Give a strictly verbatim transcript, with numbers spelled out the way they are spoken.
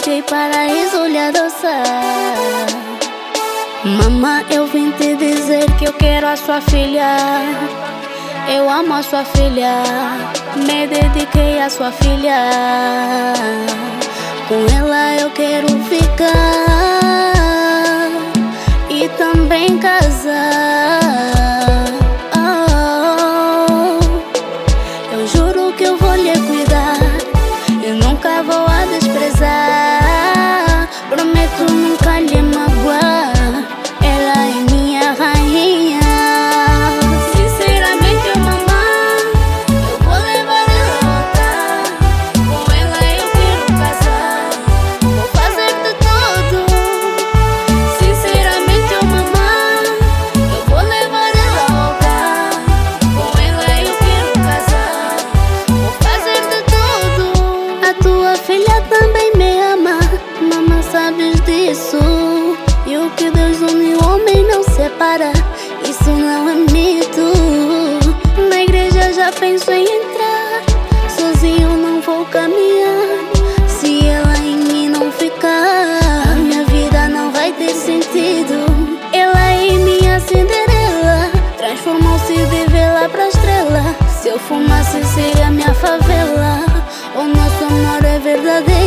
deixei paraíso lhe adoçar. Mamãe, eu vim te dizer que eu quero a sua filha. Eu amo a sua filha, me dediquei a sua filha. Com ela eu quero ficar e também casar. Oh, eu juro que eu vou lhe cuidar, eu nunca vou a desprezar. Prometo nunca lhe magoar, ela é minha rainha. Filha também me ama, mamãe, sabes disso. E o que Deus une o homem não separa, isso não é mito. Na igreja já penso em entrar, sozinho não vou caminhar. Se ela em mim não ficar, a minha vida não vai ter sentido. Ela é minha Cinderela, transformou-se de vela pra estrela. Se eu fumasse seria minha favela, o nosso amor é verdadeiro.